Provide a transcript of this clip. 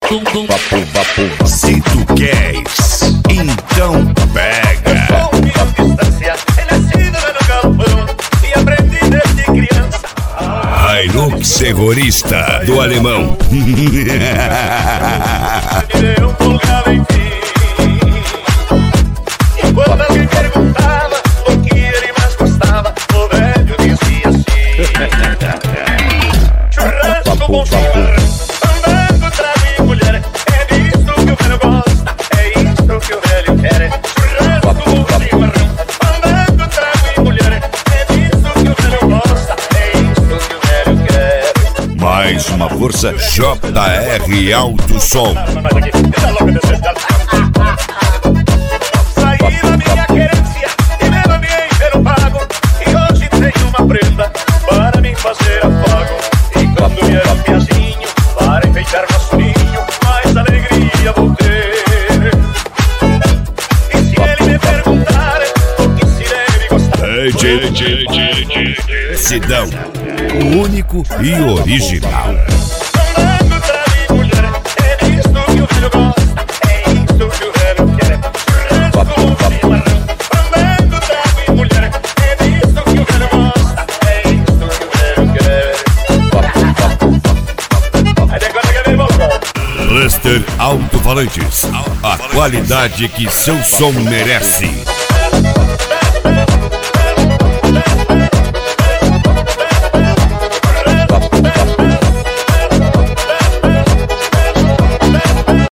Se tu queres, então pega. Hilux terrorista do alemão. E quando alguém perguntava o que ele mais gostava, o velho dizia assim: churrasco com chimarrão, andando, trago e mulher. É disso que o velho gosta, é isso que o velho quer. Churrasco com chimarrão, andando, trago e mulher. É disso que o velho gosta, é isso que o velho quer. Mais uma força JR Alto Som. Saí da minha querência e me banhei pelo pago. E hoje tenho uma prenda para me fazer afago. E quando vier o piazinho para enfeitar nosso ninho, mais alegria vou ter. E se ele me perguntar o que se deve gostar, Sidão, o único e original. andando, trago e mulher. É disso que o velho gosta, é isso que o velho quer. Churrasco com chimarrão, andando, trago e mulher. É disso que o velho gosta, é isso que o velho quer. Aí depois que vem voltar. Cluster Alto-Falantes, a qualidade que seu som merece.